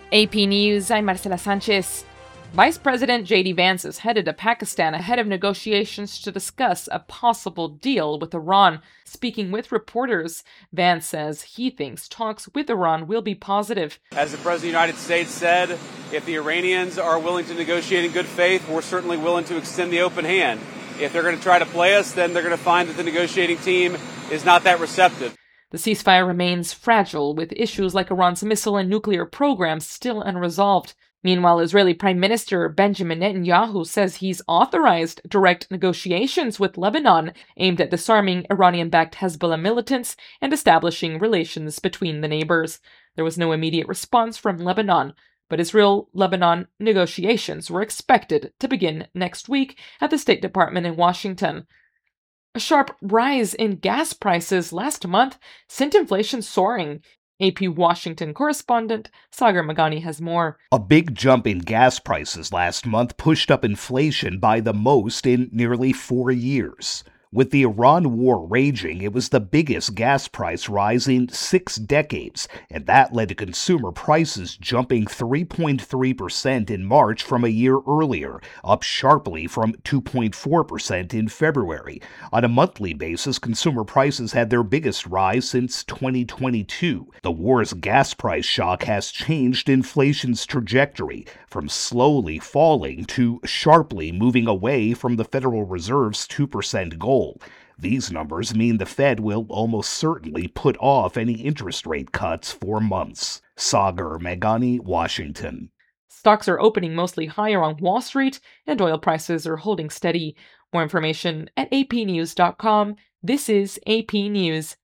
AP News, I'm Marcela Sanchez. Vice President J.D. Vance is headed to Pakistan ahead of negotiations to discuss a possible deal with Iran. Speaking with reporters, Vance says he thinks talks with Iran will be positive. As the President of the United States said, if the Iranians are willing to negotiate in good faith, we're certainly willing to extend the open hand. If they're going to try to play us, then they're going to find that the negotiating team is not that receptive. The ceasefire remains fragile, with issues like Iran's missile and nuclear programs still unresolved. Meanwhile, Israeli Prime Minister Benjamin Netanyahu says he's authorized direct negotiations with Lebanon aimed at disarming Iranian-backed Hezbollah militants and establishing relations between the neighbors. There was no immediate response from Lebanon, but Israel-Lebanon negotiations were expected to begin next week at the State Department in Washington. A sharp rise in gas prices last month sent inflation soaring. AP Washington correspondent Sagar Meghani has more. A big jump in gas prices last month pushed up inflation by the most in nearly 4 years. With the Iran war raging, it was the biggest gas price rise in 6 decades, and that led to consumer prices jumping 3.3% in March from a year earlier, up sharply from 2.4% in February. On a monthly basis, consumer prices had their biggest rise since 2022. The war's gas price shock has changed inflation's trajectory, from slowly falling to sharply moving away from the Federal Reserve's 2% goal. These numbers mean the Fed will almost certainly put off any interest rate cuts for months. Sagar Meghani, Washington. Stocks are opening mostly higher on Wall Street, and oil prices are holding steady. More information at apnews.com. This is AP News.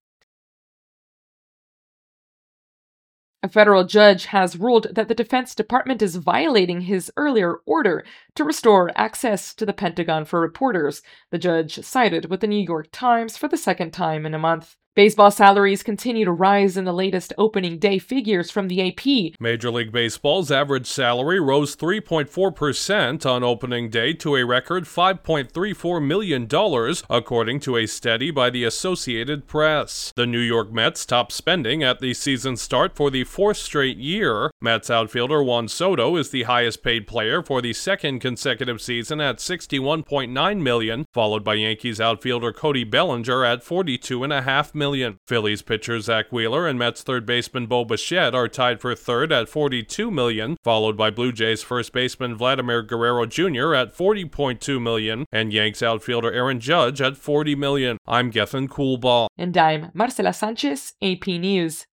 A federal judge has ruled that the Defense Department is violating his earlier order to restore access to the Pentagon for reporters. The judge sided with the New York Times for the second time in a month. Baseball salaries continue to rise in the latest opening day figures from the AP. Major League Baseball's average salary rose 3.4% on opening day to a record $5.34 million, according to a study by the Associated Press. The New York Mets topped spending at the season start for the 4th straight year. Mets outfielder Juan Soto is the highest paid player for the second consecutive season at $61.9 million, followed by Yankees outfielder Cody Bellinger at $42.5 million. Phillies pitcher Zach Wheeler and Mets third baseman Bo Bichette are tied for third at $42 million, followed by Blue Jays first baseman Vladimir Guerrero Jr. at $40.2 million, and Yanks outfielder Aaron Judge at $40 million. I'm Gethin Coolbaugh. And I'm Marcela Sanchez, AP News.